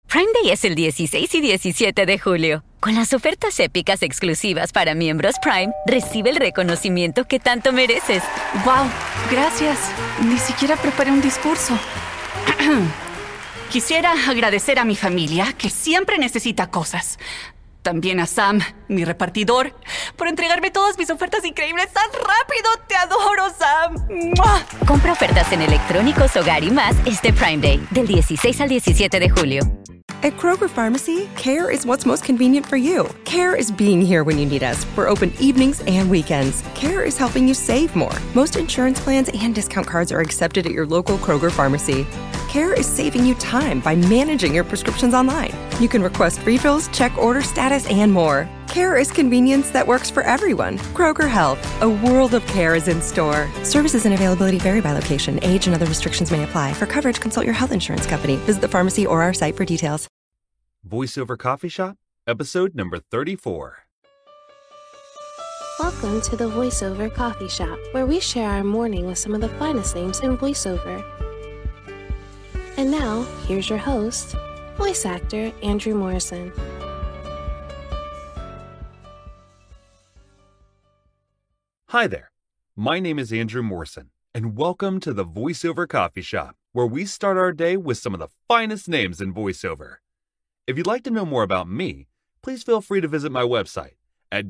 Prime Day es el 16 y 17 de julio. Con las ofertas épicas exclusivas para miembros Prime, recibe el reconocimiento que tanto mereces. ¡Wow! Gracias. Ni siquiera preparé un discurso. Quisiera agradecer a mi familia, que siempre necesita cosas. También a Sam, mi repartidor, por entregarme todas mis ofertas increíbles tan rápido. ¡Te adoro, Sam! ¡Mua! Compra ofertas en electrónicos, hogar y más este Prime Day, del 16 al 17 de julio. At Kroger Pharmacy, care is what's most convenient for you. Care is being here when you need us. We're open evenings and weekends. Care is helping you save more. Most insurance plans and discount cards are accepted at your local Kroger Pharmacy. Care is saving you time by managing your prescriptions online. You can request refills, check order status, and more. Care is convenience that works for everyone. Kroger Health, a world of care is in store. Services and availability vary by location. Age and other restrictions may apply. For coverage, consult your health insurance company. Visit the pharmacy or our site for details. VoiceOver Coffee Shop, episode number 34. Welcome to the VoiceOver Coffee Shop, where we share our morning with some of the finest names in voiceover. And now, here's your host, voice actor Andrew Morrison. Hi there, my name is Andrew Morrison, and welcome to the VoiceOver Coffee Shop, where we start our day with some of the finest names in voiceover. If you'd like to know more about me, please feel free to visit my website at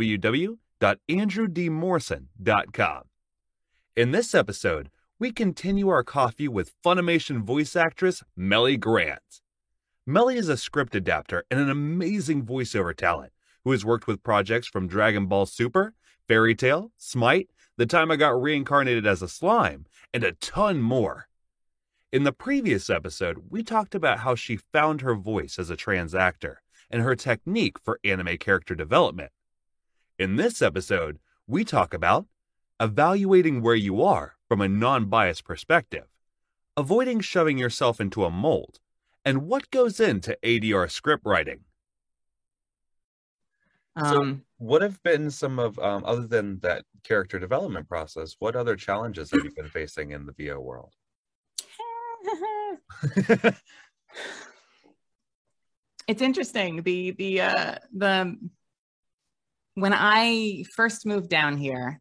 www.andrewdmorrison.com. In this episode, we continue our coffee with Funimation voice actress Melly Grant. Melly is a script adapter and an amazing voiceover talent who has worked with projects from Dragon Ball Super, Fairy Tail, Smite, The Time I Got Reincarnated as a Slime, and a ton more. In the previous episode, we talked about how she found her voice as a trans actor and her technique for anime character development. In this episode, we talk about evaluating where you are from a non-biased perspective, avoiding shoving yourself into a mold, and what goes into ADR script writing. So what have been some of, other than that character development process, what other challenges have you been facing in the VO world? It's interesting. The when I first moved down here,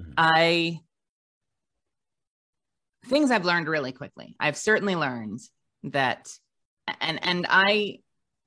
things I've learned really quickly. I've certainly learned that, and I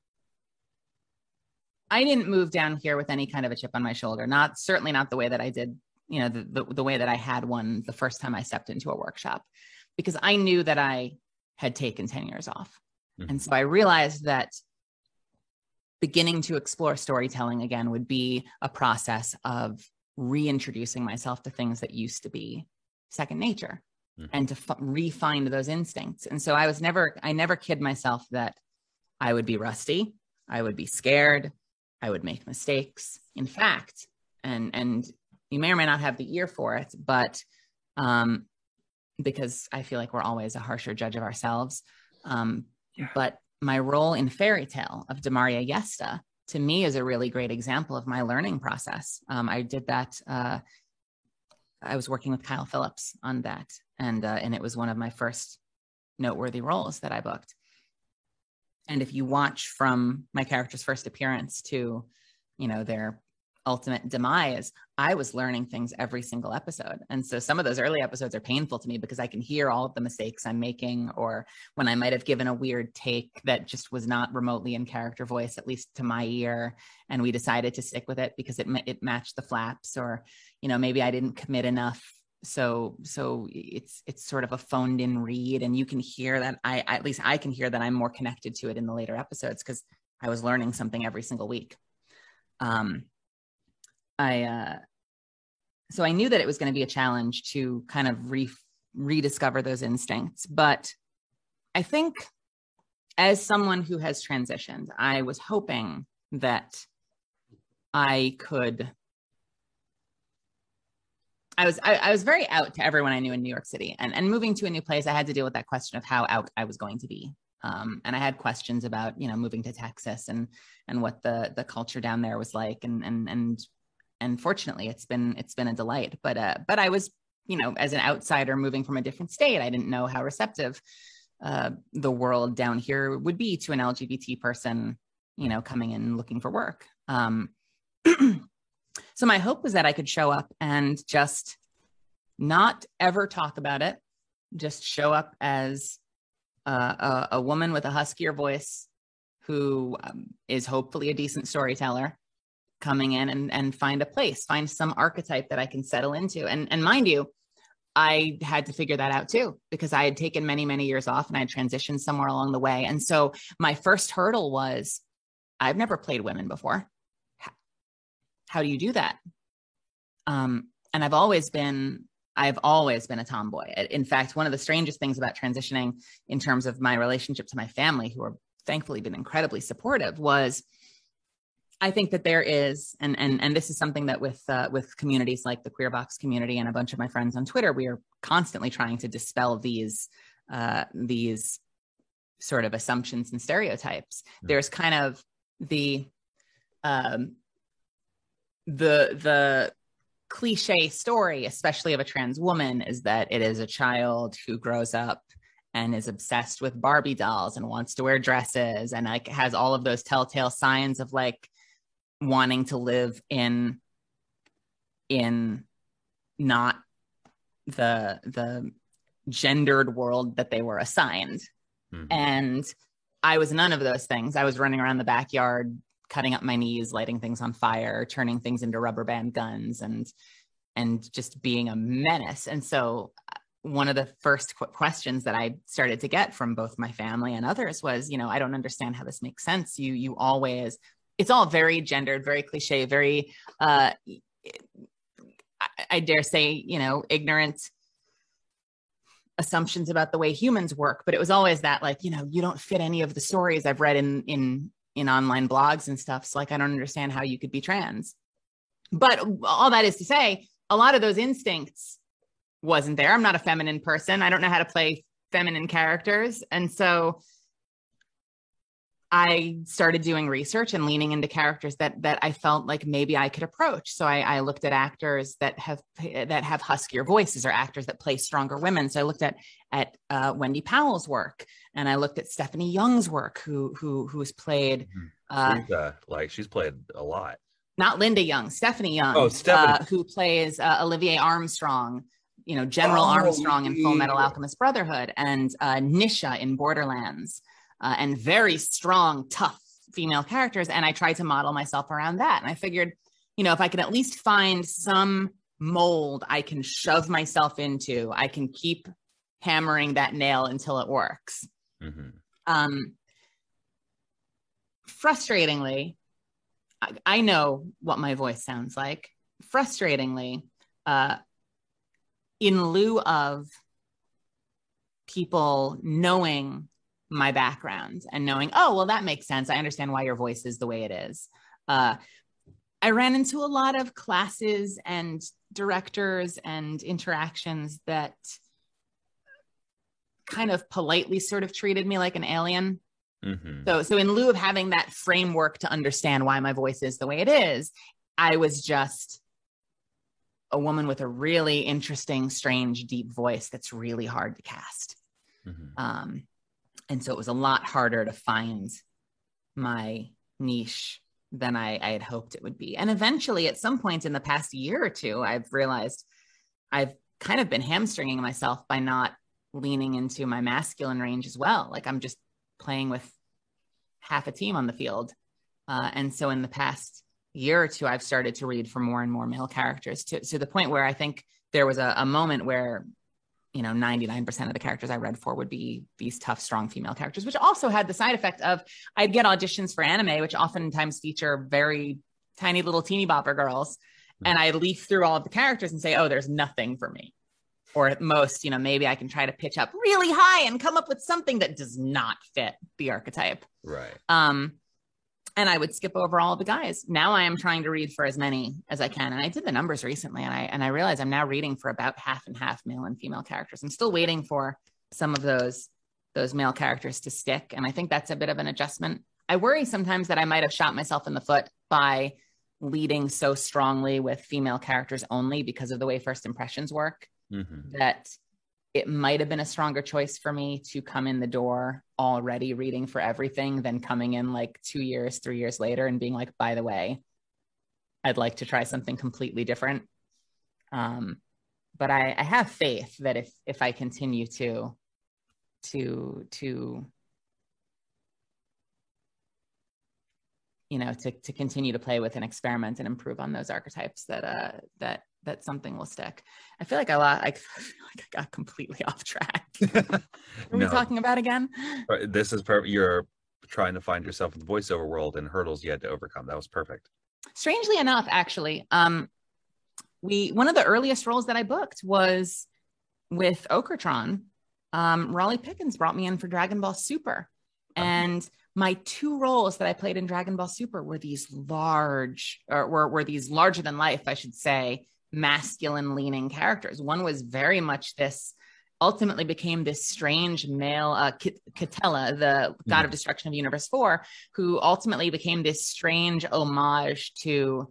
didn't move down here with any kind of a chip on my shoulder. Certainly not the way that I did, the way that I had one the first time I stepped into a workshop, because I knew that I had taken 10 years off. And so I realized that beginning to explore storytelling again would be a process of reintroducing myself to things that used to be second nature and to refine those instincts. And so I never kid myself that I would be rusty. I would be scared. I would make mistakes. In fact, and you may or may not have the ear for it, but because I feel like we're always a harsher judge of ourselves. But my role in Fairy Tail of Demaria Yesta, to me, is a really great example of my learning process. I did that. I was working with Kyle Phillips on that, and it was one of my first noteworthy roles that I booked. And if you watch from my character's first appearance to, their ultimate demise, I was learning things every single episode. And so some of those early episodes are painful to me because I can hear all of the mistakes I'm making, or when I might have given a weird take that just was not remotely in character voice, at least to my ear. And we decided to stick with it because it matched the flaps, or, maybe I didn't commit enough. So it's sort of a phoned in read, and you can hear that at least I can hear that I'm more connected to it in the later episodes because I was learning something every single week. So I knew that it was going to be a challenge to kind of rediscover those instincts. But I think as someone who has transitioned, I was hoping that I was very out to everyone I knew in New York City, and moving to a new place, I had to deal with that question of how out I was going to be. And I had questions about, moving to Texas and what the culture down there was like. And fortunately it's been a delight, but I was, as an outsider moving from a different state, I didn't know how receptive the world down here would be to an LGBT person, you know, coming in looking for work. So my hope was that I could show up and just not ever talk about it, just show up as a woman with a huskier voice who is hopefully a decent storyteller, coming in and find a place, find some archetype that I can settle into. And mind you, I had to figure that out too, because I had taken many, many years off and I had transitioned somewhere along the way. And so my first hurdle was, I've never played women before. How do you do that? And I've always been a tomboy. In fact, one of the strangest things about transitioning in terms of my relationship to my family, who have thankfully been incredibly supportive, was I think that there is, and this is something that with communities like the Queer Box community and a bunch of my friends on Twitter, we are constantly trying to dispel these sort of assumptions and stereotypes. Mm-hmm. There's kind of the cliche story, especially of a trans woman, is that it is a child who grows up and is obsessed with Barbie dolls and wants to wear dresses and like has all of those telltale signs of like wanting to live in not the gendered world that they were assigned. Mm-hmm. And I was none of those things. I was running around the backyard, cutting up my knees, lighting things on fire, turning things into rubber band guns, and just being a menace. And so one of the first questions that I started to get from both my family and others was, you know, I don't understand how this makes sense. You always, it's all very gendered, very cliche, very, I dare say, you know, ignorant assumptions about the way humans work. But it was always that, like, you know, you don't fit any of the stories I've read in online blogs and stuff. So like, I don't understand how you could be trans. But all that is to say, a lot of those instincts wasn't there. I'm not a feminine person. I don't know how to play feminine characters. And so I started doing research and leaning into characters that I felt like maybe I could approach. So I looked at actors that have huskier voices, or actors that play stronger women. So I looked at Wendy Powell's work, and I looked at Stephanie Young's work, who's played. She's played a lot. Not Linda Young, Stephanie Young. Oh, Stephanie. Who plays Olivier Armstrong, you know, General Armstrong in Full Metal Alchemist Brotherhood, and Nisha in Borderlands, and very strong, tough female characters. And I tried to model myself around that. And I figured, you know, if I can at least find some mold I can shove myself into, I can keep hammering that nail until it works. Mm-hmm. Frustratingly, I know what my voice sounds like. Frustratingly, in lieu of people knowing my background and knowing, oh, well, that makes sense, I understand why your voice is the way it is. I ran into a lot of classes and directors and interactions that kind of politely sort of treated me like an alien. Mm-hmm. So in lieu of having that framework to understand why my voice is the way it is, I was just a woman with a really interesting, strange, deep voice that's really hard to cast. Mm-hmm. And so it was a lot harder to find my niche than I had hoped it would be. And eventually, at some point in the past year or two, I've realized I've kind of been hamstringing myself by not leaning into my masculine range as well. Like, I'm just playing with half a team on the field. And so in the past year or two, I've started to read for more and more male characters to the point where I think there was a moment where, you know, 99% of the characters I read for would be these tough, strong female characters, which also had the side effect of I'd get auditions for anime, which oftentimes feature very tiny little teeny bopper girls. Mm-hmm. And I'd leaf through all of the characters and say, oh, there's nothing for me. Or at most, you know, maybe I can try to pitch up really high and come up with something that does not fit the archetype. Right. And I would skip over all of the guys. Now I am trying to read for as many as I can. And I did the numbers recently, and I realized I'm now reading for about half and half male and female characters. I'm still waiting for some of those male characters to stick. And I think that's a bit of an adjustment. I worry sometimes that I might have shot myself in the foot by leading so strongly with female characters only because of the way first impressions work. Mm-hmm. That it might have been a stronger choice for me to come in the door already reading for everything than coming in like 2 years, 3 years later and being like, by the way, I'd like to try something completely different. But I have faith that if I continue to continue to play with and experiment and improve on those archetypes, that something will stick. I feel like I got completely off track. What are we talking about again? This is perfect. You're trying to find yourself in the voiceover world and hurdles you had to overcome. That was perfect. Strangely enough, actually, one of the earliest roles that I booked was with Okratron. Raleigh Pickens brought me in for Dragon Ball Super. And my 2 roles that I played in Dragon Ball Super were these were these larger than life, I should say, masculine leaning characters. One was very much ultimately became this strange male, Katella, the god of destruction of Universe 4, who ultimately became this strange homage to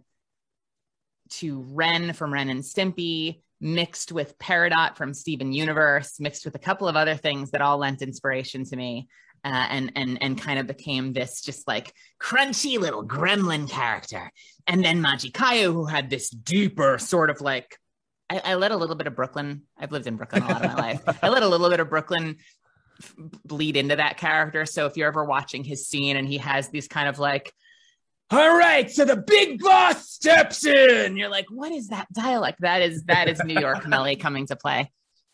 Ren from Ren and Stimpy, mixed with Peridot from Steven Universe, mixed with a couple of other things that all lent inspiration to me. And kind of became this just like crunchy little gremlin character. And then Majikayu, who had this deeper sort of like, I let a little bit of Brooklyn. I've lived in Brooklyn a lot of my life. I let a little bit of Brooklyn bleed into that character. So if you're ever watching his scene and he has these kind of like, all right, so the big boss steps in, you're like, what is that dialect? That is New York Melly coming to play.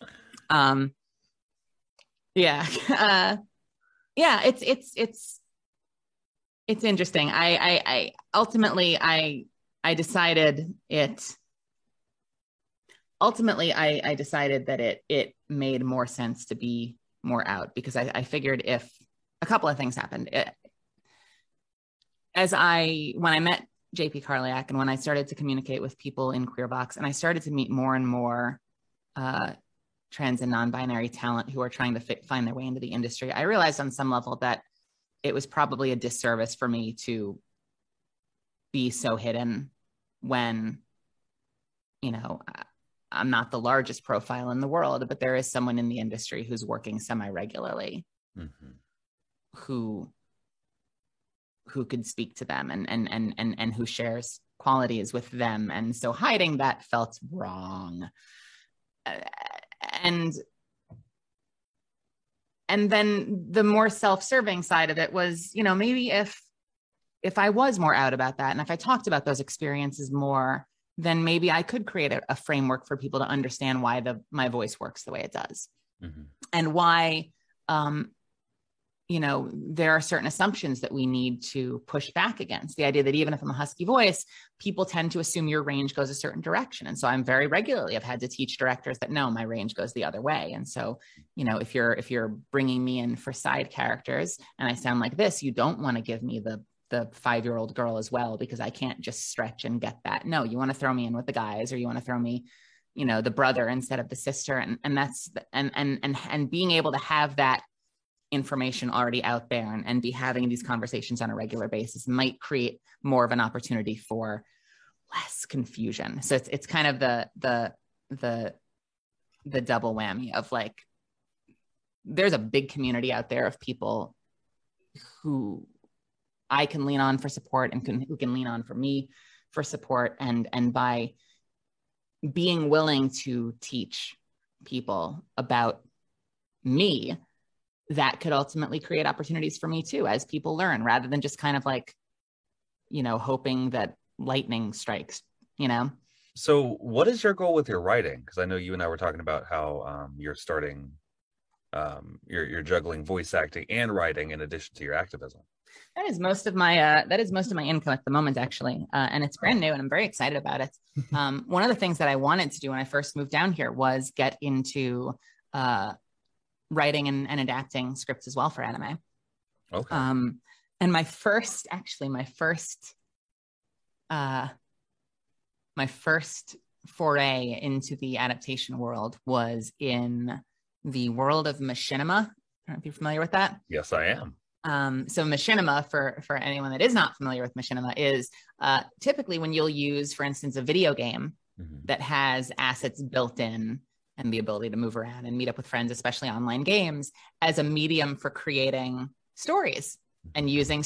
Yeah, it's interesting. I ultimately decided that it made more sense to be more out, because I figured if a couple of things happened. When I met JP Karliak and when I started to communicate with people in Queerbox, and I started to meet more and more trans and non-binary talent who are trying to find their way into the industry, I realized on some level that it was probably a disservice for me to be so hidden when, I'm not the largest profile in the world, but there is someone in the industry who's working semi-regularly, who could speak to them and who shares qualities with them. And so hiding that felt wrong. And then the more self-serving side of it was, maybe if I was more out about that, and if I talked about those experiences more, then maybe I could create a framework for people to understand why my voice works the way it does, and why, there are certain assumptions that we need to push back against. The idea that even if I'm a husky voice, people tend to assume your range goes a certain direction. And so I've had to teach directors that no, my range goes the other way. And so, if you're bringing me in for side characters and I sound like this, you don't want to give me the 5-year-old girl as well, because I can't just stretch and get that. No, you want to throw me in with the guys, or you want to throw me, the brother instead of the sister. And that's, and being able to have that information already out there and be having these conversations on a regular basis might create more of an opportunity for less confusion. So it's kind of the double whammy of like, there's a big community out there of people who I can lean on for support and who can lean on for me for support. And by being willing to teach people about me, that could ultimately create opportunities for me too, as people learn, rather than just kind of like, hoping that lightning strikes, So what is your goal with your writing? Because I know you and I were talking about how you're starting, you're juggling voice acting and writing in addition to your activism. That is most of my income at the moment, actually. And it's brand new and I'm very excited about it. One of the things that I wanted to do when I first moved down here was get into writing and adapting scripts as well for anime. Okay. And my first foray into the adaptation world was in the world of Machinima. I don't know if you're familiar with that. Yes, I am. So Machinima, for anyone that is not familiar with Machinima, is typically when you'll use, for instance, a video game that has assets built in and the ability to move around and meet up with friends, especially online games, as a medium for creating stories and using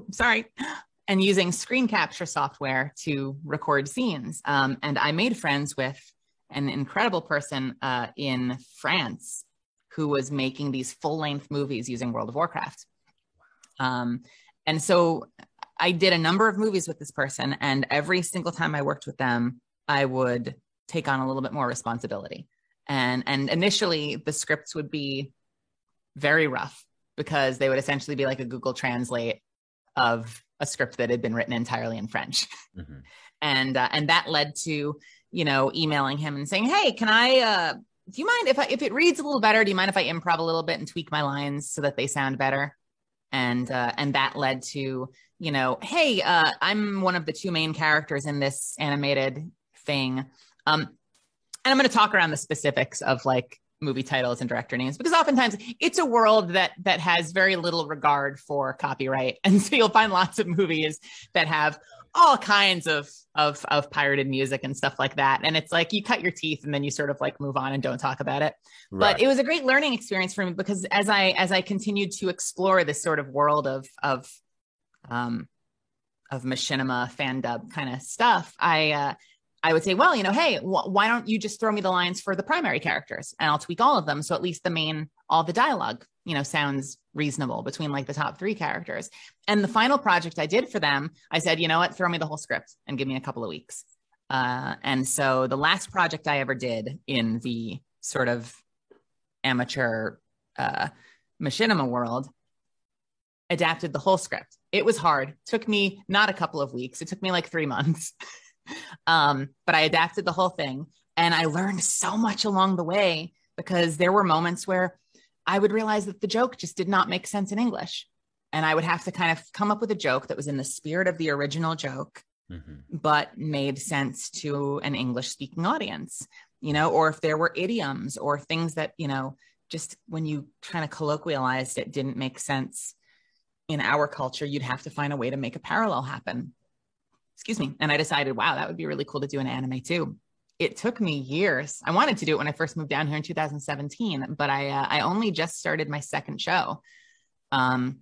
screen capture software to record scenes. And I made friends with an incredible person in France who was making these full-length movies using World of Warcraft. And so I did a number of movies with this person, and every single time I worked with them, I would take on a little bit more responsibility. And initially the scripts would be very rough because they would essentially be like a Google Translate of a script that had been written entirely in French. Mm-hmm. And that led to, emailing him and saying, hey, can I, do you mind if it reads a little better? Do you mind if I improv a little bit and tweak my lines so that they sound better? And that led to, hey, I'm one of the two main characters in this animated thing. And I'm going to talk around the specifics of like movie titles and director names, because oftentimes it's a world that has very little regard for copyright. And so you'll find lots of movies that have all kinds of pirated music and stuff like that. And it's like, you cut your teeth and then you sort of like move on and don't talk about it. Right. But it was a great learning experience for me, because as I continued to explore this sort of world of machinima fan dub kind of stuff, I would say, well, hey, why don't you just throw me the lines for the primary characters and I'll tweak all of them. So at least all the dialogue, sounds reasonable between like the top three characters. And the final project I did for them, I said, you know what, throw me the whole script and give me a couple of weeks. And so the last project I ever did in the sort of amateur machinima world adapted the whole script. It was hard. It took me not a couple of weeks. It took me like 3 months. But I adapted the whole thing, and I learned so much along the way, because there were moments where I would realize that the joke just did not make sense in English. And I would have to kind of come up with a joke that was in the spirit of the original joke, but made sense to an English speaking audience, or if there were idioms or things that, just when you kind of colloquialized it didn't make sense in our culture, you'd have to find a way to make a parallel happen. Excuse me. And I decided, wow, that would be really cool to do an anime too. It took me years. I wanted to do it when I first moved down here in 2017, but I only just started my second show. And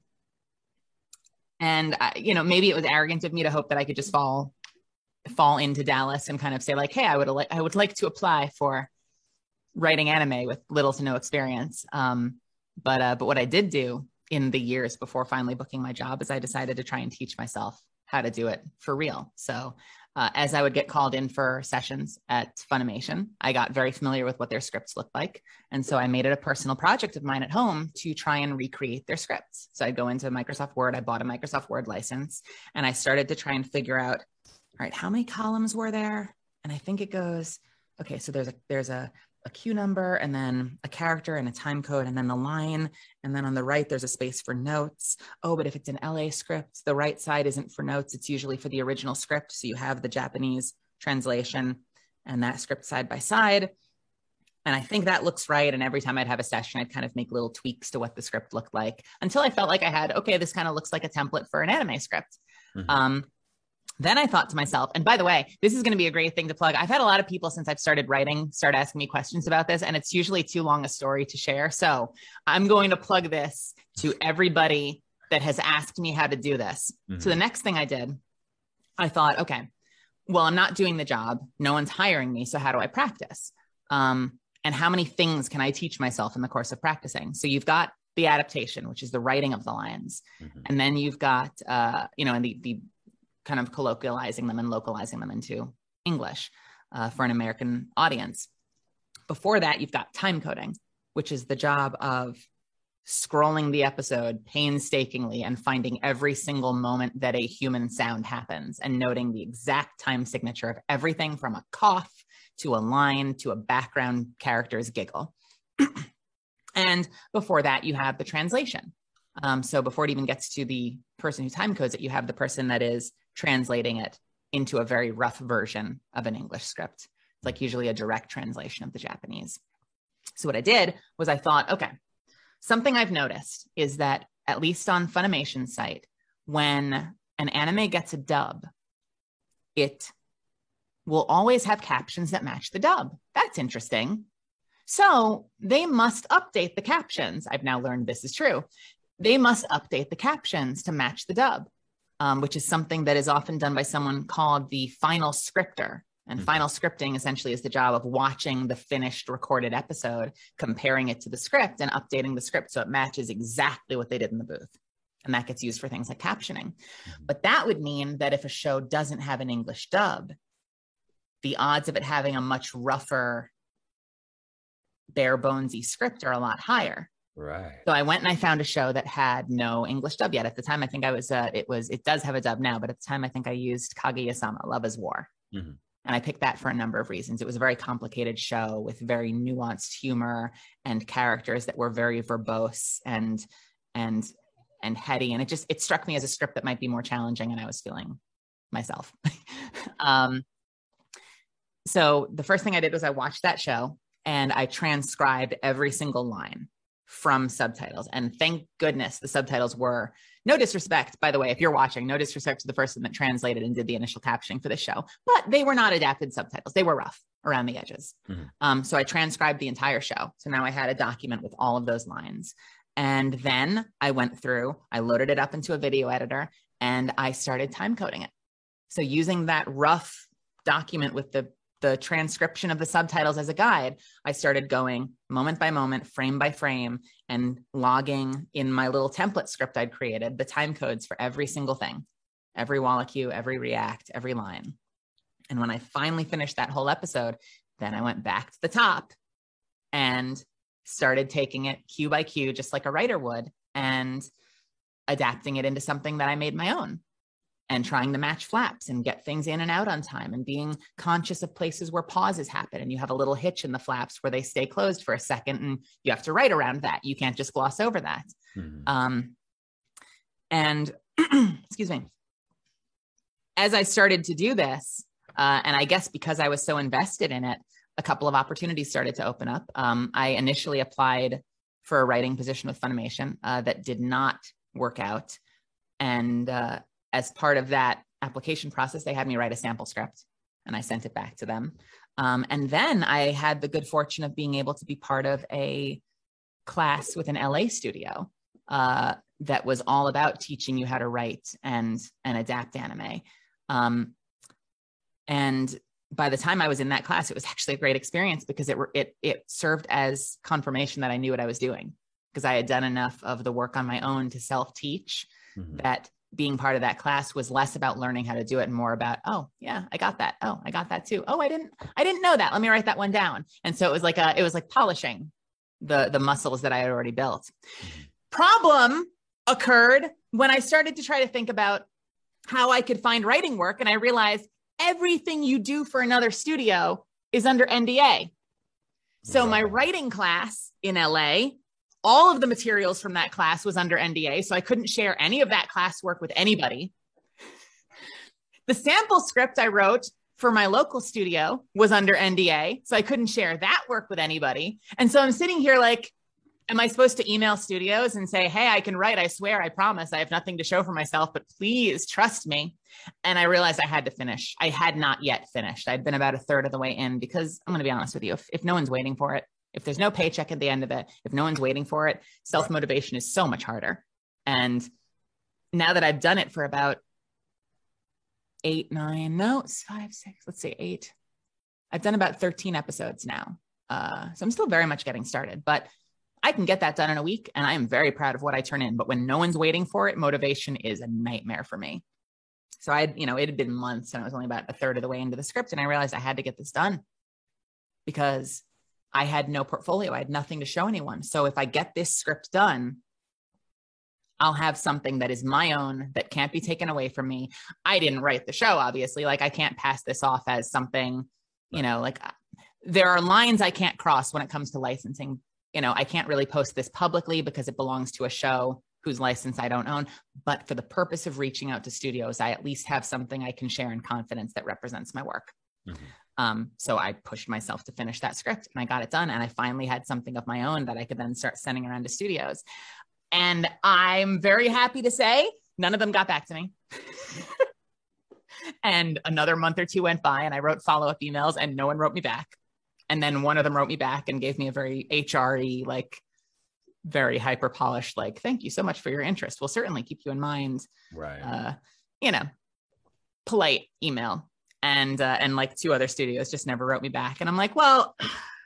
maybe it was arrogant of me to hope that I could just fall into Dallas and kind of say like, hey, I would like to apply for writing anime with little to no experience. But what I did do in the years before finally booking my job is I decided to try and teach myself how to do it for real. So as I would get called in for sessions at Funimation, I got very familiar with what their scripts looked like. And so I made it a personal project of mine at home to try and recreate their scripts. So I'd go into Microsoft Word, I bought a Microsoft Word license, and I started to try and figure out, all right, how many columns were there? And I think it goes, okay, so there's a queue number, and then a character and a time code, and then the line. And then on the right, there's a space for notes. Oh, but if it's an LA script, the right side isn't for notes. It's usually for the original script. So you have the Japanese translation and that script side by side. And I think that looks right. And every time I'd have a session, I'd kind of make little tweaks to what the script looked like until I felt like I had, okay, this kind of looks like a template for an anime script. Mm-hmm. Then I thought to myself, and by the way, this is going to be a great thing to plug. I've had a lot of people since I've started writing start asking me questions about this, and it's usually too long a story to share. So I'm going to plug this to everybody that has asked me how to do this. Mm-hmm. So the next thing I did, I thought, okay, well, I'm not doing the job. No one's hiring me. So how do I practice? And how many things can I teach myself in the course of practicing? So you've got the adaptation, which is the writing of the lines. Mm-hmm. And then you've got, and the kind of colloquializing them and localizing them into English for an American audience. Before that, you've got time coding, which is the job of scrolling the episode painstakingly and finding every single moment that a human sound happens and noting the exact time signature of everything from a cough to a line to a background character's giggle. And before that, you have the translation. So before it even gets to the person who time codes it, you have the person that is translating it into a very rough version of an English script. It's like usually a direct translation of the Japanese. So what I did was I thought, okay, something I've noticed is that at least on Funimation's site, when an anime gets a dub, it will always have captions that match the dub. That's interesting. So they must update the captions. I've now learned this is true. They must update the captions to match the dub, which is something that is often done by someone called the final scripter. And final scripting essentially is the job of watching the finished recorded episode, comparing it to the script and updating the script so it matches exactly what they did in the booth. And that gets used for things like captioning. But that would mean that if a show doesn't have an English dub, the odds of it having a much rougher, bare bonesy script are a lot higher. Right. So I went and I found a show that had no English dub yet. At the time, I think it does have a dub now, but at the time I think I used Kaguya-sama, Love is War. Mm-hmm. And I picked that for a number of reasons. It was a very complicated show with very nuanced humor and characters that were very verbose and heady. And it struck me as a script that might be more challenging, and I was feeling myself. So the first thing I did was I watched that show and I transcribed every single line from subtitles. And thank goodness the subtitles were, no disrespect, by the way, if you're watching, no disrespect to the person that translated and did the initial captioning for the show, but they were not adapted subtitles. They were rough around the edges. Mm-hmm. So I transcribed the entire show. So now I had a document with all of those lines. And then I went through, I loaded it up into a video editor and I started time coding it. So using that rough document with the transcription of the subtitles as a guide, I started going moment by moment, frame by frame, and logging in my little template script I'd created the time codes for every single thing, every walla cue, every react, every line. And when I finally finished that whole episode, then I went back to the top and started taking it cue by cue, just like a writer would, and adapting it into something that I made my own. And trying to match flaps and get things in and out on time and being conscious of places where pauses happen and you have a little hitch in the flaps where they stay closed for a second and you have to write around that. You can't just gloss over that. Mm-hmm. And excuse me, as I started to do this, and I guess because I was so invested in it, a couple of opportunities started to open up. I initially applied for a writing position with Funimation that did not work out. And as part of that application process, they had me write a sample script and I sent it back to them. And then I had the good fortune of being able to be part of a class with an LA studio that was all about teaching you how to write and adapt anime. And by the time I was in that class, it was actually a great experience because it served as confirmation that I knew what I was doing, because I had done enough of the work on my own to self-teach that being part of that class was less about learning how to do it and more about, oh yeah, I got that. Oh, I got that too. Oh, I didn't know that. Let me write that one down. And so it was like polishing the muscles that I had already built. Problem occurred when I started to try to think about how I could find writing work. And I realized everything you do for another studio is under NDA. So my writing class in LA, all of the materials from that class was under NDA, so I couldn't share any of that classwork with anybody. The sample script I wrote for my local studio was under NDA, so I couldn't share that work with anybody. And so I'm sitting here like, am I supposed to email studios and say, hey, I can write, I swear, I promise, I have nothing to show for myself, but please trust me. And I realized I had to finish. I had not yet finished. I'd been about a third of the way in because I'm going to be honest with you, if no one's waiting for it, if there's no paycheck at the end of it, if no one's waiting for it, self-motivation is so much harder. And now that I've done it for about 8. I've done about 13 episodes now. So I'm still very much getting started, but I can get that done in a week and I am very proud of what I turn in. But when no one's waiting for it, motivation is a nightmare for me. So it had been months and I was only about a third of the way into the script. And I realized I had to get this done because I had no portfolio. I had nothing to show anyone. So if I get this script done, I'll have something that is my own that can't be taken away from me. I didn't write the show, obviously. Like I can't pass this off as something, like there are lines I can't cross when it comes to licensing. I can't really post this publicly because it belongs to a show whose license I don't own. But for the purpose of reaching out to studios, I at least have something I can share in confidence that represents my work. Mm-hmm. So I pushed myself to finish that script and I got it done. And I finally had something of my own that I could then start sending around to studios. And I'm very happy to say none of them got back to me. And another month or two went by and I wrote follow-up emails and no one wrote me back. And then one of them wrote me back and gave me a very HRE, like very hyper polished, like, thank you so much for your interest. We'll certainly keep you in mind. Right. Polite email. And like 2 other studios just never wrote me back. And I'm like, well,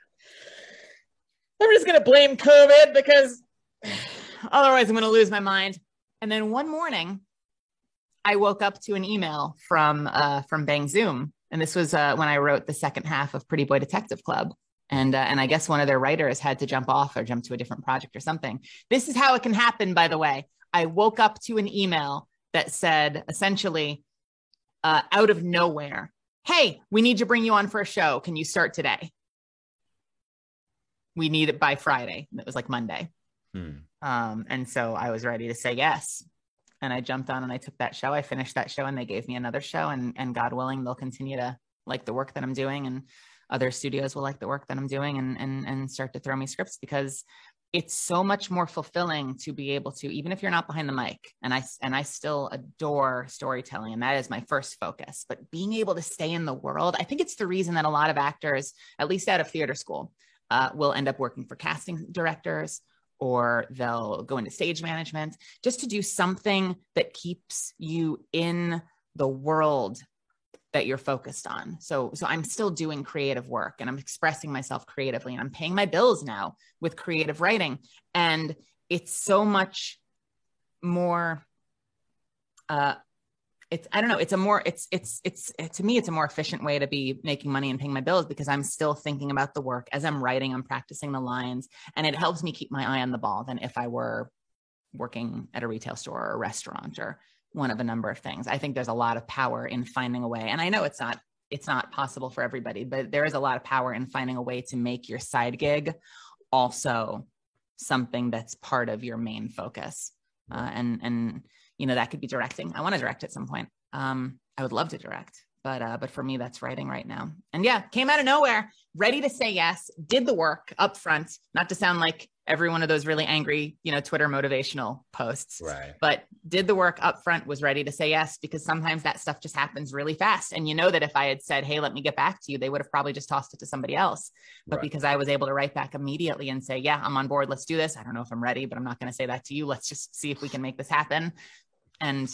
I'm just going to blame COVID because otherwise I'm going to lose my mind. And then one morning I woke up to an email from Bang Zoom. And this was when I wrote the second half of Pretty Boy Detective Club. And I guess one of their writers had to jump off or jump to a different project or something. This is how it can happen, by the way. I woke up to an email that said, essentially, out of nowhere, hey, we need to bring you on for a show. Can you start today? We need it by Friday. It was like Monday. And so I was ready to say yes. And I jumped on and I took that show. I finished that show and they gave me another show. And God willing, they'll continue to like the work that I'm doing. And other studios will like the work that I'm doing and start to throw me scripts, because it's so much more fulfilling to be able to, even if you're not behind the mic, and I still adore storytelling, and that is my first focus, but being able to stay in the world, I think it's the reason that a lot of actors, at least out of theater school, will end up working for casting directors, or they'll go into stage management, just to do something that keeps you in the world that you're focused on. So I'm still doing creative work and I'm expressing myself creatively, and I'm paying my bills now with creative writing. And it's so much more, to me, it's a more efficient way to be making money and paying my bills, because I'm still thinking about the work as I'm writing, I'm practicing the lines, and it helps me keep my eye on the ball than if I were working at a retail store or a restaurant or one of a number of things. I think there's a lot of power in finding a way. And I know it's not possible for everybody, but there is a lot of power in finding a way to make your side gig also something that's part of your main focus. And that could be directing. I want to direct at some point. I would love to direct, but for me, that's writing right now. And yeah, came out of nowhere, ready to say yes, did the work up front, not to sound like every one of those really angry, Twitter motivational posts, right? But did the work up front, was ready to say yes, because sometimes that stuff just happens really fast. And that if I had said, hey, let me get back to you, they would have probably just tossed it to somebody else. But right. Because I was able to write back immediately and say, yeah, I'm on board. Let's do this. I don't know if I'm ready, but I'm not going to say that to you. Let's just see if we can make this happen. And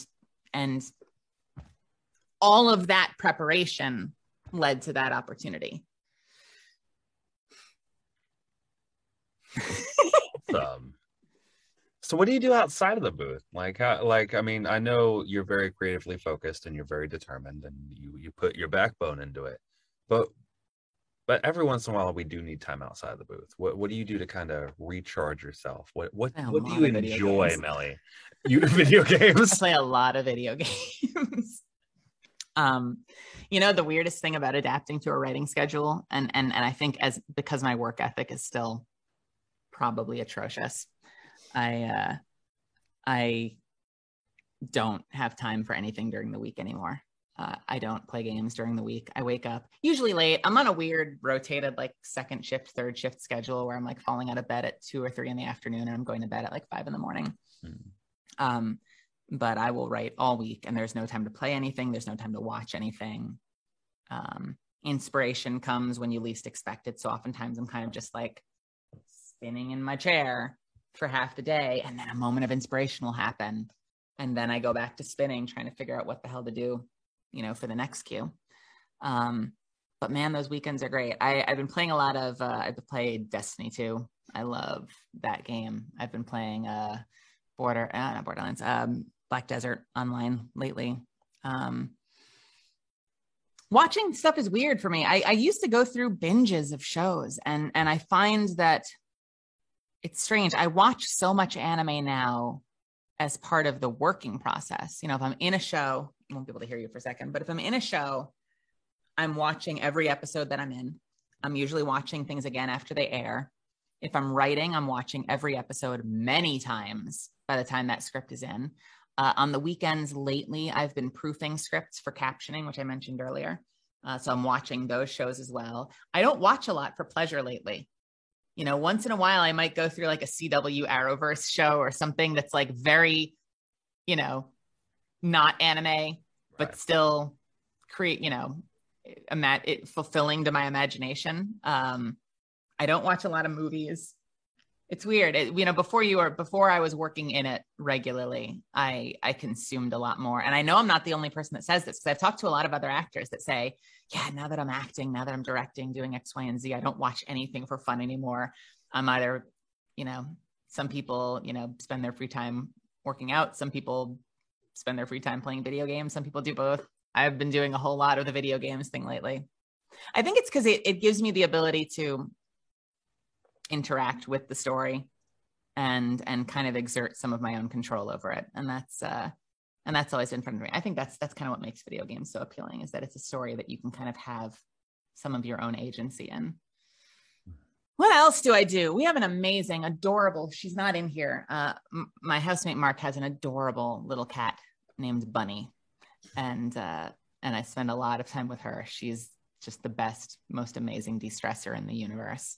all of that preparation led to that opportunity. So what do you do outside of the booth? I know you're very creatively focused and you're very determined and you put your backbone into it, but every once in a while we do need time outside of the booth. What do you do to kind of recharge yourself? What do you enjoy, Melly? You video games? I play a lot of video games. The weirdest thing about adapting to a writing schedule, and I think because my work ethic is still probably atrocious, I don't have time for anything during the week anymore. I don't play games during the week. I wake up usually late. I'm on a weird rotated second shift, third shift schedule where I'm falling out of bed at 2 or 3 in the afternoon and I'm going to bed at 5 in the morning. But I will write all week and there's no time to play anything. There's no time to watch anything. Inspiration comes when you least expect it. So oftentimes I'm kind of just spinning in my chair for half the day, and then a moment of inspiration will happen. And then I go back to spinning, trying to figure out what the hell to do, for the next cue. But man, those weekends are great. I've been playing a lot of, I've played Destiny 2. I love that game. I've been playing not Borderlands, Black Desert Online lately. Watching stuff is weird for me. I used to go through binges of shows, and I find that it's strange. I watch so much anime now as part of the working process. If I'm in a show, I won't be able to hear you for a second, but if I'm in a show, I'm watching every episode that I'm in. I'm usually watching things again after they air. If I'm writing, I'm watching every episode many times by the time that script is in. On the weekends lately, I've been proofing scripts for captioning, which I mentioned earlier. So I'm watching those shows as well. I don't watch a lot for pleasure lately. Once in a while, I might go through a CW Arrowverse show or something that's very, not anime, but still create, fulfilling to my imagination. I don't watch a lot of movies. It's weird. Before I was working in it regularly, I consumed a lot more. And I know I'm not the only person that says this, because I've talked to a lot of other actors that say, yeah, now that I'm acting, now that I'm directing, doing X, Y, and Z, I don't watch anything for fun anymore. I'm either, some people, spend their free time working out. Some people spend their free time playing video games. Some people do both. I've been doing a whole lot of the video games thing lately. I think it's because it gives me the ability to interact with the story and kind of exert some of my own control over it. And that's always been fun for me. I think that's kind of what makes video games so appealing, is that it's a story that you can kind of have some of your own agency in. What else do I do? We have an amazing, adorable, she's not in here. My housemate Mark has an adorable little cat named Bunny. And I spend a lot of time with her. She's just the best, most amazing de-stressor in the universe.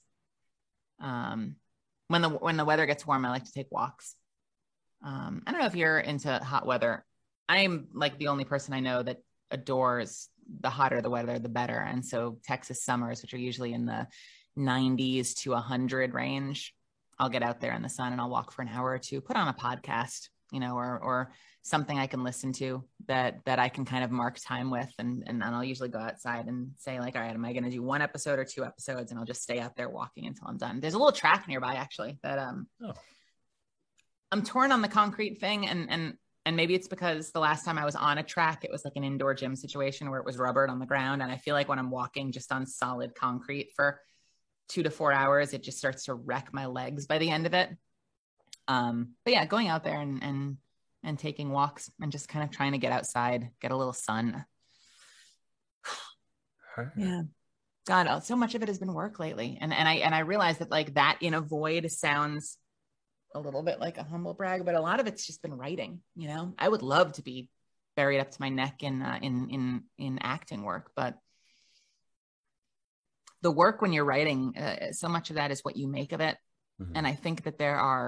When the weather gets warm, I like to take walks. I don't know if you're into hot weather. I'm like the only person I know that adores the hotter the weather, the better. And so Texas summers, which are usually in the 90s to 100 range, I'll get out there in the sun and I'll walk for an hour or two, put on a podcast, or something I can listen to that I can kind of mark time with. And I'll usually go outside and say like, all right, am I going to do 1 episode or 2 episodes? And I'll just stay out there walking until I'm done. There's a little track nearby actually that, I'm torn on the concrete thing. And maybe it's because the last time I was on a track, it was like an indoor gym situation where it was rubbered on the ground. And I feel like when I'm walking just on solid concrete for 2 to 4 hours, it just starts to wreck my legs by the end of it. But yeah, going out there and taking walks and just kind of trying to get outside, get a little sun. Yeah. God, so much of it has been work lately. And I realized that like that in a void sounds a little bit like a humble brag, but a lot of it's just been writing. I would love to be buried up to my neck in acting work, but the work when you're writing, so much of that is what you make of it. Mm-hmm. And I think that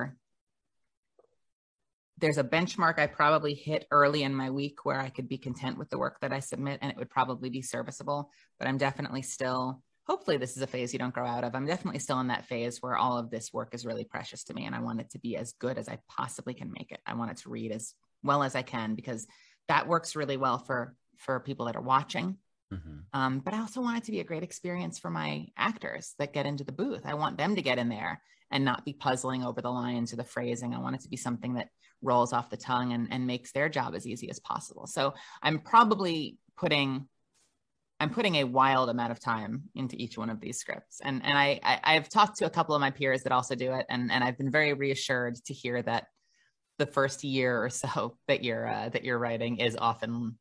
there's a benchmark I probably hit early in my week where I could be content with the work that I submit and it would probably be serviceable, but I'm definitely still, hopefully this is a phase you don't grow out of. I'm definitely still in that phase where all of this work is really precious to me and I want it to be as good as I possibly can make it. I want it to read as well as I can, because that works really well for people that are watching. Mm-hmm. But I also want it to be a great experience for my actors that get into the booth. I want them to get in there and not be puzzling over the lines or the phrasing. I want it to be something that rolls off the tongue and makes their job as easy as possible. So I'm probably putting a wild amount of time into each one of these scripts. And I've talked to a couple of my peers that also do it. And I've been very reassured to hear that the first year or so that you're writing is often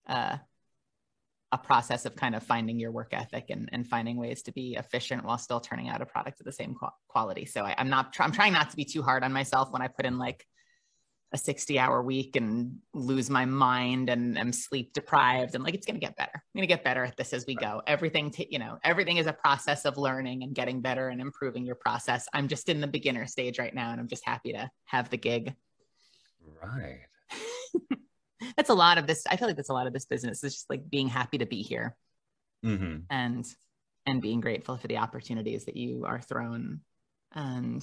a process of kind of finding your work ethic and finding ways to be efficient while still turning out a product of the same quality. So I'm trying not to be too hard on myself when I put in like a 60-hour week and lose my mind and I'm sleep deprived, and like, it's going to get better. I'm going to get better at this as we go. Everything is a process of learning and getting better and improving your process. I'm just in the beginner stage right now and I'm just happy to have the gig. Right. That's a lot of this. I feel like that's a lot of this business. It's just like being happy to be here, mm-hmm. and being grateful for the opportunities that you are thrown, and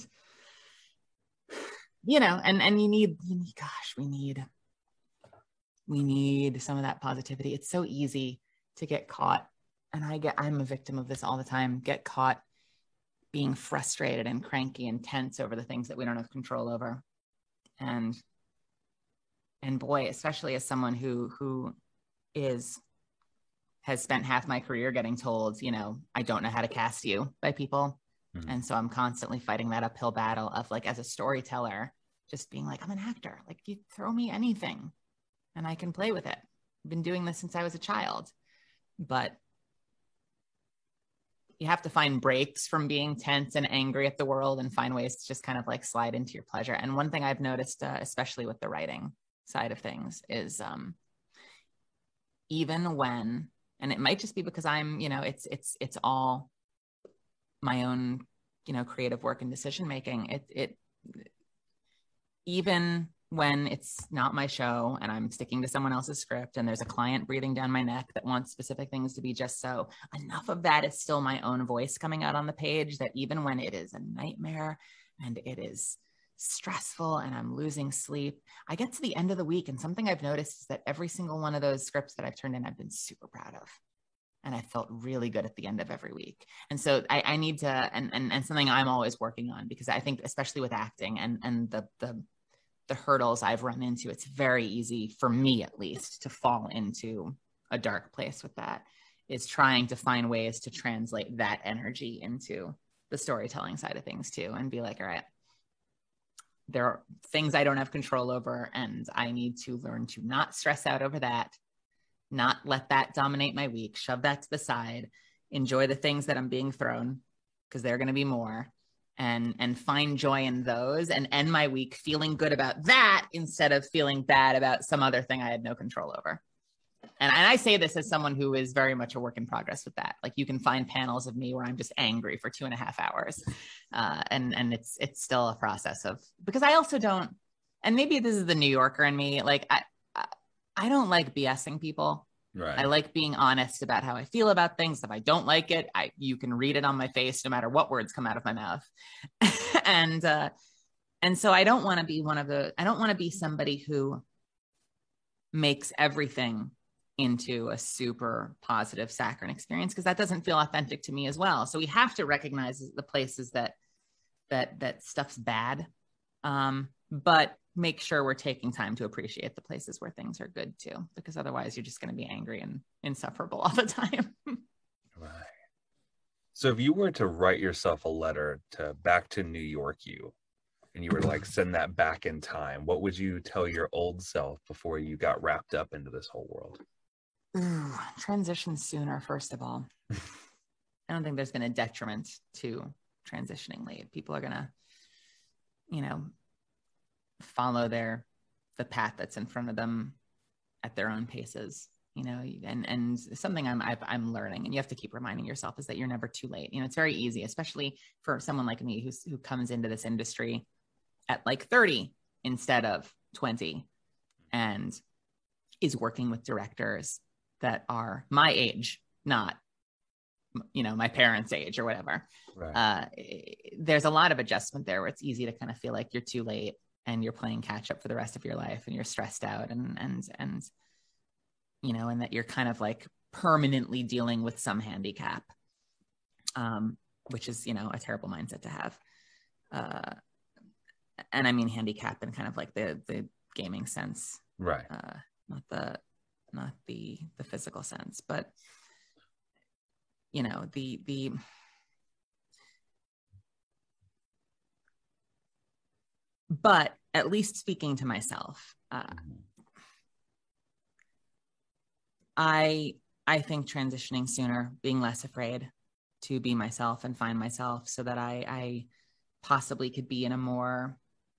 and you need, gosh, we need some of that positivity. It's so easy to get caught, and I'm a victim of this all the time. Get caught being frustrated and cranky and tense over the things that we don't have control over, and boy, especially as someone who has spent half my career getting told, I don't know how to cast you by people. Mm-hmm. And so I'm constantly fighting that uphill battle of like, as a storyteller, just being like, I'm an actor, like you throw me anything and I can play with it. I've been doing this since I was a child, but you have to find breaks from being tense and angry at the world and find ways to just kind of like slide into your pleasure. And one thing I've noticed, especially with the writing side of things, is even when, and it might just be because I'm, it's all my own, creative work and decision making. It even when it's not my show and I'm sticking to someone else's script and there's a client breathing down my neck that wants specific things to be just so, enough of that is still my own voice coming out on the page, that even when it is a nightmare and it is stressful and I'm losing sleep, I get to the end of the week and something I've noticed is that every single one of those scripts that I've turned in, I've been super proud of. And I felt really good at the end of every week. And so I need to, and something I'm always working on, because I think especially with acting and the hurdles I've run into, it's very easy for me, at least, to fall into a dark place with that, is trying to find ways to translate that energy into the storytelling side of things too, and be like, all right, there are things I don't have control over, and I need to learn to not stress out over that, not let that dominate my week, shove that to the side, enjoy the things that I'm being thrown, because they're going to be more, and find joy in those, and end my week feeling good about that instead of feeling bad about some other thing I had no control over. And I say this as someone who is very much a work in progress with that. Like, you can find panels of me where I'm just angry for 2.5 hours. And it's still a process of, because I also don't, and maybe this is the New Yorker in me, like I don't like BSing people. Right. I like being honest about how I feel about things. If I don't like it, you can read it on my face, no matter what words come out of my mouth. and so I don't want to be I don't want to be somebody who makes everything into a super positive saccharine experience, because that doesn't feel authentic to me as well. So we have to recognize the places that stuff's bad, but make sure we're taking time to appreciate the places where things are good too, because otherwise you're just going to be angry and insufferable all the time. Right. So if you were to write yourself a letter back to New York and you were like, send that back in time, what would you tell your old self before you got wrapped up into this whole world? Ooh, transition sooner, first of all. I don't think there's been a detriment to transitioning late. People are going to, follow the path that's in front of them at their own paces, and something I'm learning, and you have to keep reminding yourself, is that you're never too late. It's very easy, especially for someone like me who comes into this industry at like 30 instead of 20 and is working with directors that are my age, not, my parents' age or whatever. Right. There's a lot of adjustment there where it's easy to kind of feel like you're too late and you're playing catch up for the rest of your life and you're stressed out and that you're kind of like permanently dealing with some handicap, which is, a terrible mindset to have. And I mean handicap in kind of like the gaming sense, right? Not the physical sense, but but at least speaking to myself, I think transitioning sooner, being less afraid to be myself and find myself, so that I possibly could be in a more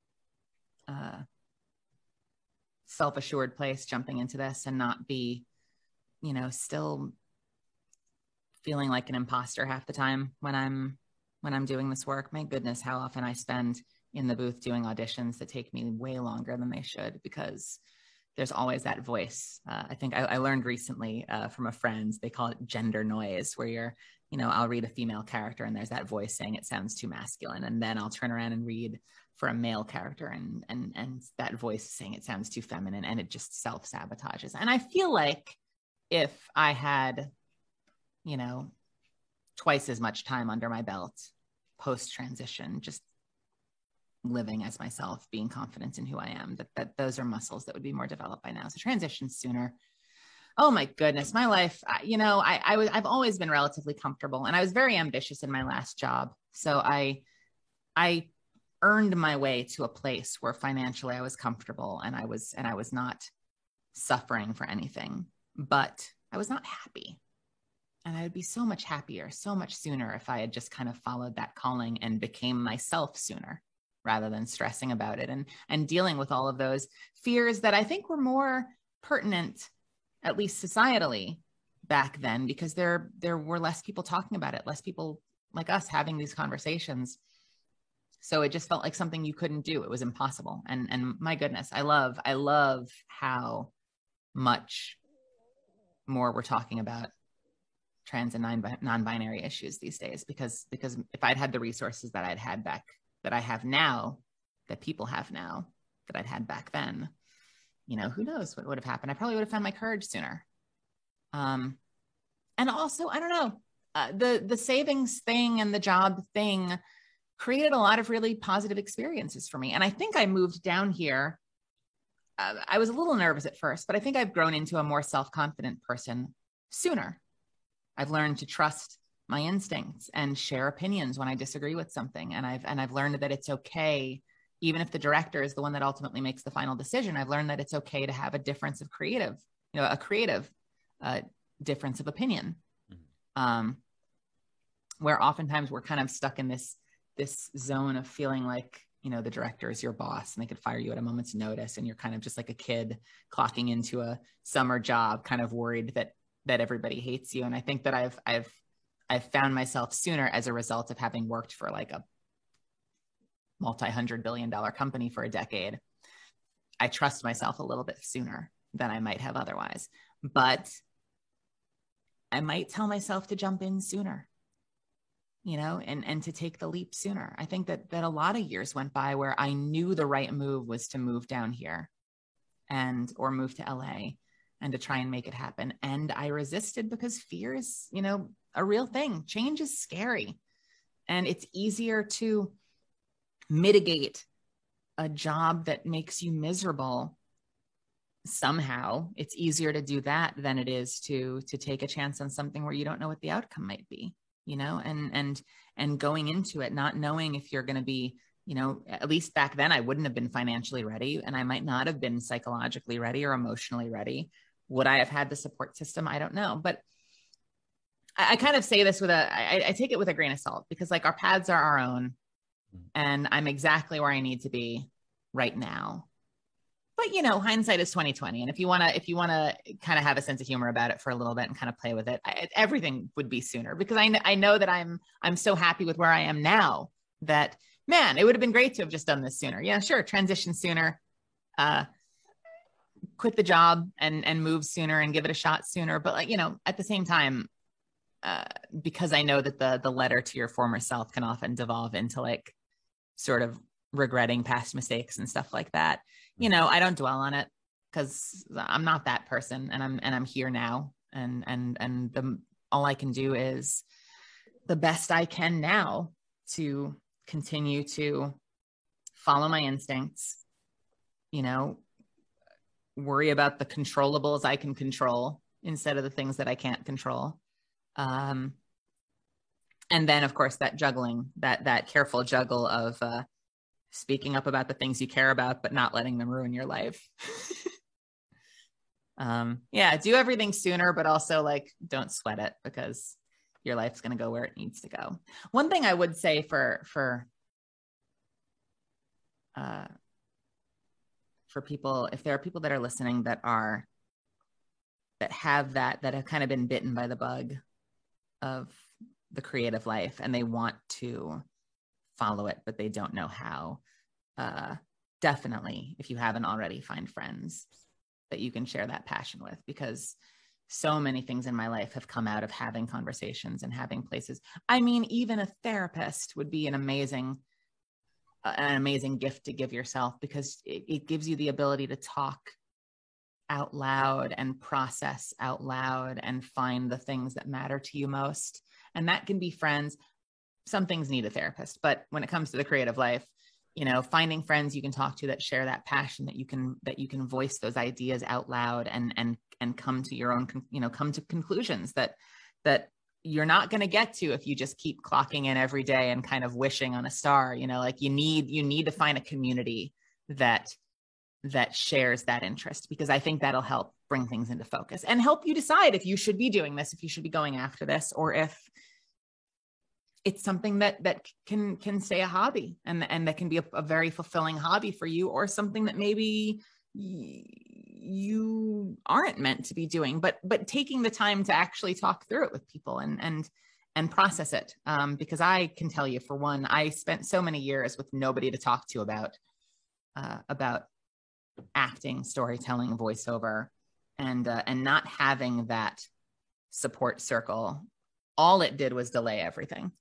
self-assured place jumping into this, and not be, still feeling like an imposter half the time when I'm doing this work. My goodness, how often I spend in the booth doing auditions that take me way longer than they should, because there's always that voice. I think I learned recently from a friend, they call it gender noise, where you're, I'll read a female character and there's that voice saying it sounds too masculine. And then I'll turn around and read for a male character and that voice is saying it sounds too feminine, and it just self-sabotages. And I feel like if I had, twice as much time under my belt post-transition, just living as myself, being confident in who I am, that those are muscles that would be more developed by now. So transition sooner. Oh my goodness, my life, I've always been relatively comfortable, and I was very ambitious in my last job. So I earned my way to a place where financially I was comfortable, and I was not suffering for anything, but I was not happy. And I would be so much happier, so much sooner, if I had just kind of followed that calling and became myself sooner, rather than stressing about it and dealing with all of those fears that I think were more pertinent, at least societally, back then, because there were less people talking about it, less people like us having these conversations. So it just felt like something you couldn't do. It was impossible. And my goodness, I love how much more we're talking about trans and non-binary issues these days, because if I'd had the resources that I'd had back, that I have now, that people have now, that I'd had back then, who knows what would have happened. I probably would have found my courage sooner. And also, I don't know, the savings thing and the job thing created a lot of really positive experiences for me. And I think I moved down here. I was a little nervous at first, but I think I've grown into a more self-confident person sooner. I've learned to trust my instincts and share opinions when I disagree with something. And I've learned that it's okay, even if the director is the one that ultimately makes the final decision. I've learned that it's okay to have a difference of a creative difference of opinion. Where oftentimes we're kind of stuck in this zone of feeling like, the director is your boss and they could fire you at a moment's notice. And you're kind of just like a kid clocking into a summer job, kind of worried that everybody hates you. And I think that I've found myself sooner, as a result of having worked for like a multi-$100 billion company for a decade. I trust myself a little bit sooner than I might have otherwise, but I might tell myself to jump in sooner, and to take the leap sooner. I think that a lot of years went by where I knew the right move was to move down here or move to LA and to try and make it happen. And I resisted because fear is, a real thing. Change is scary, and it's easier to mitigate a job that makes you miserable. Somehow it's easier to do that than it is to take a chance on something where you don't know what the outcome might be, and going into it, not knowing if you're going to be, at least back then I wouldn't have been financially ready, and I might not have been psychologically ready or emotionally ready. Would I have had the support system? I don't know. But I kind of say this I take it with a grain of salt, because like our paths are our own, and I'm exactly where I need to be right now. But, hindsight is 20/20. And if you want to kind of have a sense of humor about it for a little bit and kind of play with it, everything would be sooner, because I know that I'm so happy with where I am now that, man, it would have been great to have just done this sooner. Yeah, sure. Transition sooner, quit the job and move sooner and give it a shot sooner. But at the same time, because I know that the letter to your former self can often devolve into like sort of regretting past mistakes and stuff like that. I don't dwell on it, because I'm not that person, and I'm here now, and all I can do is the best I can now to continue to follow my instincts, worry about the controllables I can control instead of the things that I can't control. And then of course that juggling, that careful juggle of, speaking up about the things you care about, but not letting them ruin your life. Do everything sooner, but also like, don't sweat it, because your life's going to go where it needs to go. One thing I would say for people, if there are people that are listening that have kind of been bitten by the bug of the creative life, and they want to follow it, but they don't know how, definitely, if you haven't already, find friends that you can share that passion with, because so many things in my life have come out of having conversations and having places. I mean, even a therapist would be an amazing gift to give yourself, because it gives you the ability to talk out loud and process out loud and find the things that matter to you most. And that can be friends. Some things need a therapist, but when it comes to the creative life, finding friends you can talk to that share that passion, that you can voice those ideas out loud and come to your own, come to conclusions that you're not going to get to if you just keep clocking in every day and kind of wishing on a star. Like you need to find a community that shares that interest, because I think that'll help bring things into focus and help you decide if you should be doing this, if you should be going after this, or if it's something that can stay a hobby and that can be a very fulfilling hobby for you, or something that maybe you aren't meant to be doing, but taking the time to actually talk through it with people and process it. Because I can tell you, for one, I spent so many years with nobody to talk to about acting, storytelling, voiceover, and not having that support circle. All it did was delay everything.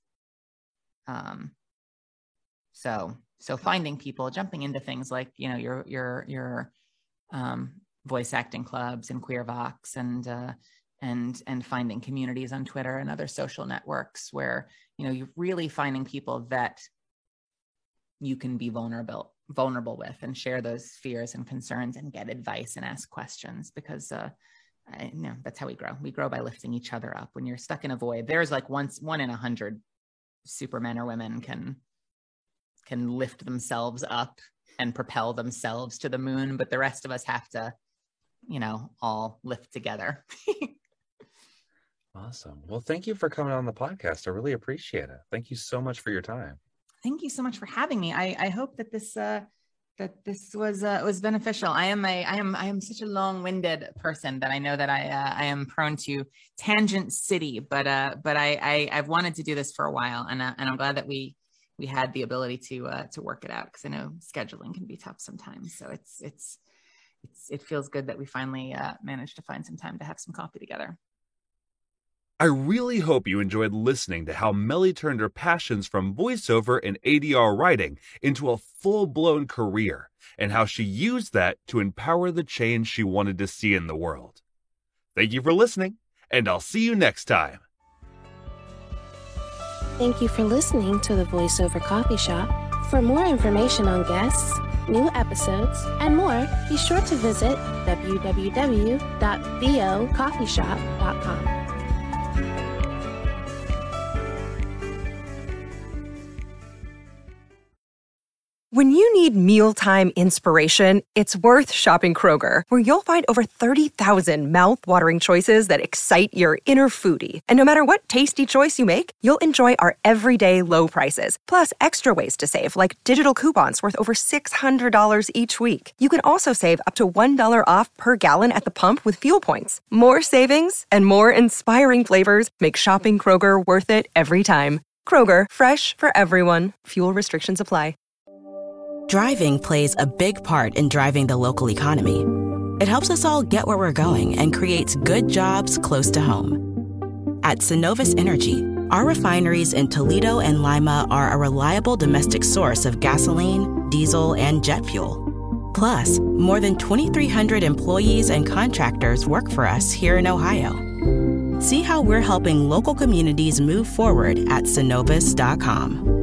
So finding people, jumping into things like, your voice acting clubs and Queer Vox, and finding communities on Twitter and other social networks where, you're really finding people that you can be vulnerable with and share those fears and concerns and get advice and ask questions, because that's how we grow. We grow by lifting each other up. When you're stuck in a void, there's like one in 100 supermen or women can lift themselves up and propel themselves to the moon, but the rest of us have to, all lift together. Awesome. Well, thank you for coming on the podcast. I really appreciate it. Thank you so much for your time. Thank you so much for having me. I hope that this was beneficial. I am such a long-winded person that I know that I am prone to tangent city, but I've wanted to do this for a while, and I'm glad that we had the ability to work it out, because I know scheduling can be tough sometimes. So it feels good that we finally managed to find some time to have some coffee together. I really hope you enjoyed listening to how Melly turned her passions from voiceover and ADR writing into a full-blown career, and how she used that to empower the change she wanted to see in the world. Thank you for listening, and I'll see you next time. Thank you for listening to the VoiceOver Coffee Shop. For more information on guests, new episodes, and more, be sure to visit www.vocoffeeshop.com. When you need mealtime inspiration, it's worth shopping Kroger, where you'll find over 30,000 mouth-watering choices that excite your inner foodie. And no matter what tasty choice you make, you'll enjoy our everyday low prices, plus extra ways to save, like digital coupons worth over $600 each week. You can also save up to $1 off per gallon at the pump with fuel points. More savings and more inspiring flavors make shopping Kroger worth it every time. Kroger, fresh for everyone. Fuel restrictions apply. Driving plays a big part in driving the local economy. It helps us all get where we're going and creates good jobs close to home. At Synovus Energy, our refineries in Toledo and Lima are a reliable domestic source of gasoline, diesel, and jet fuel. Plus, more than 2,300 employees and contractors work for us here in Ohio. See how we're helping local communities move forward at Synovus.com.